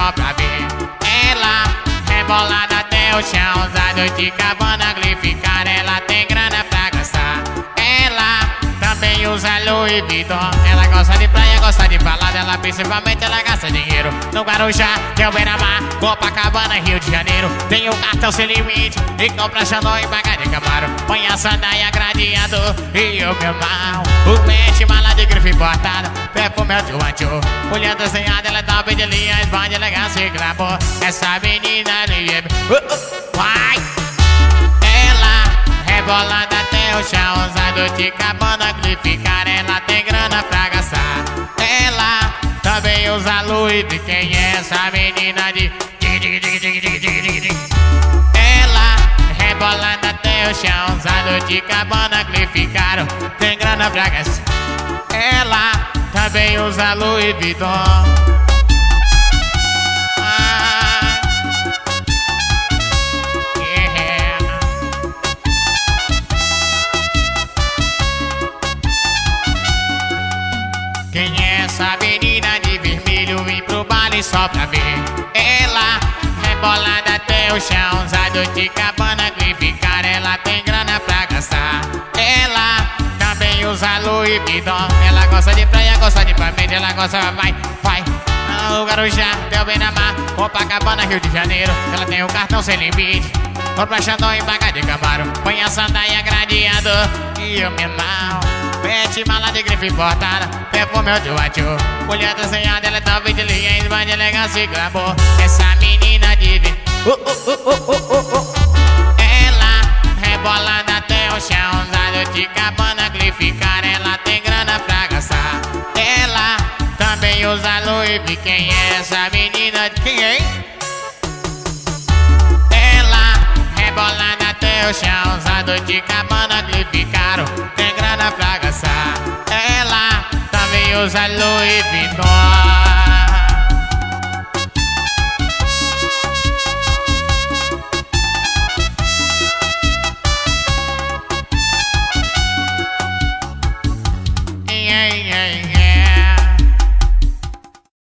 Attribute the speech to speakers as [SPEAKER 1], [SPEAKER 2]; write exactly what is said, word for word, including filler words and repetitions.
[SPEAKER 1] só pra ver. Ela rebolada até o chão, usado de Cabana, Glificar. Ela tem grana pra gastar. Ela também usa Louis Vuitton. Ela gosta de praia, gosta de balada. Ela principalmente ela gasta dinheiro no Guarujá, Rio Beira-Mar, Copacabana, Rio de Janeiro. Tem o cartão sem limite e compra Xandão e paga de Camaro. Põe a sandália gradeado e o meu mal. O pente, mala de grife importada, perfume é o tio. Mulher desenhada, ela tá bem de linha, esbande, elegância e glamour. Essa menina ali é... Uh, uh, vai! Ela rebolando até o chão, usado de Cabana, Glificar. Ela tem grana pra gastar. Ela também usa Louis Vuitton. Quem é essa menina de... Ela rebolando até o chão, usado de Cabana, Glificar. Tem grana pra gastar. Ela também usa Louis Vuitton. Quem é essa menina de vermelho? Vem pro baile só pra ver. Ela rebolada até o chão, usado de Cabana, Glificar. Ela tem grana pra gastar. Ela também usa Louis Vuitton. Ela gosta de praia, gosta de família. Ela gosta, vai, vai no Guarujá, Rio Beira-Mar, Copacabana, Rio de Janeiro. Ela tem o cartão sem limite, compra Xandão e paga de Camaro. Põe a sandália gradeado e o meu mal. Pente, mala de grife importada, perfume é o tio. Mulher desenhada, ela tá bem de linha, esbande, elegância e glamour. Essa menina de... Uh, uh, uh, uh, uh, uh. Ela rebolando até o chão, usado de Cabana, Glificar. Ela tem grana pra gastar. Ela também usa Louis Vuitton. Quem é essa menina de... Quem é? Ela rebolando até o chão, usado de Cabana, Glificar. Tem grana pra gastar. Ela também usa Louis Vuitton.